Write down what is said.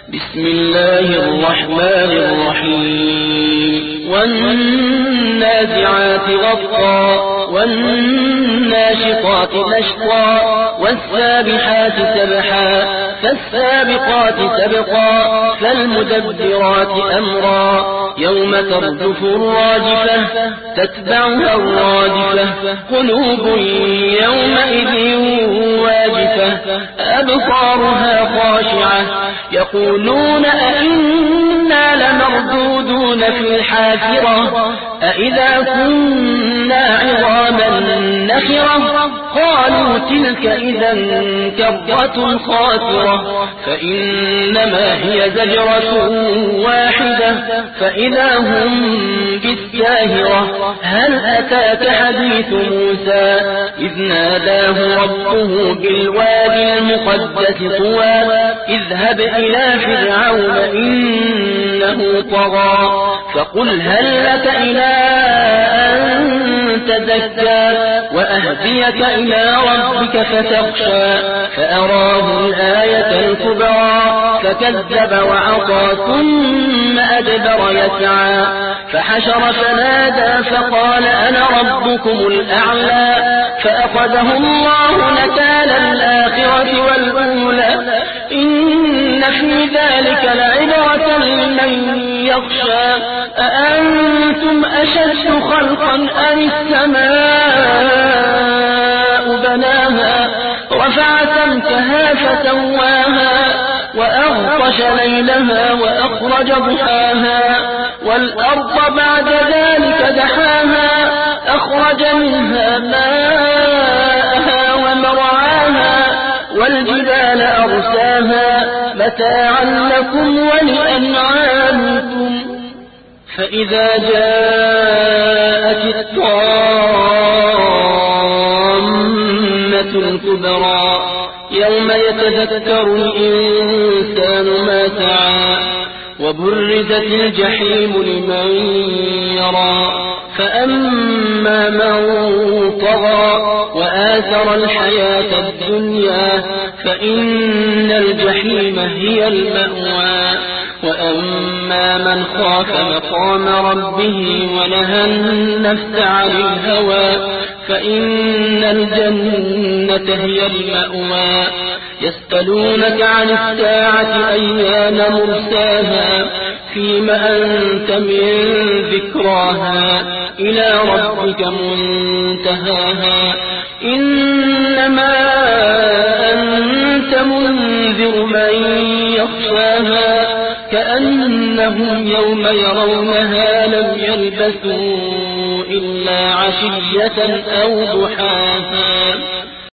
بسم الله الرحمن الرحيم والنازعات غرقا والناشطات نشطا والسابحات سبحا فالسابقات سبقا فالمدبرات أمرا يوم ترجف الراجفة تتبعها الرادفة قلوب يومئذ واجفة أبصارها خاشعة يقولون أئنا لمردودون في الحافرة أئذا كنا عظاما نخرة قالوا تلك إذا كرة خاسرة فإنما هي زجرة واحدة فإذا هم بالساهرة هل أتاك حديث موسى إذ ناداه ربه بالوادي المقدس طوى اذهب إلى فرعون إنه طغى فقل هل لك إلى أن تزكى وأهديك إلى ربك فتخشى فأراه الآية الكبرى فكذب وعصى ثم أدبر يسعى فحشر فنادى فقال أنا ربكم الأعلى فأخذه الله نكال الآخرة والأولى إن في ذلك لعبرة لمن يخشى أأنتم أشد خلقا أم السماء بناها رفع سمكها فسواها وأغطش ليلها وأخرج ضحاها والأرض بعد ذلك دحاها أخرج منها ماءها ومرعاها والجبال أرساها متاعا لكم ولأنعامكم فإذا جاءت الطامة الكبرى يوم يتذكر الإنسان ما سعى وبرزت الجحيم لمن يرى فأما من طغى وآثر الحياة الدنيا فإن الجحيم هي المأوى وأما من خاف مقام ربه ونهى النفس عن الهوى فإن الجنة هي المأوى يسألونك عن الساعة أيان مرساها فيم أنت من ذكراها إلى ربك منتهاها إنما أنت منذر من يخشاها كأنهم يوم يرونها لم يلبثوا إلا عشية أو ضحاها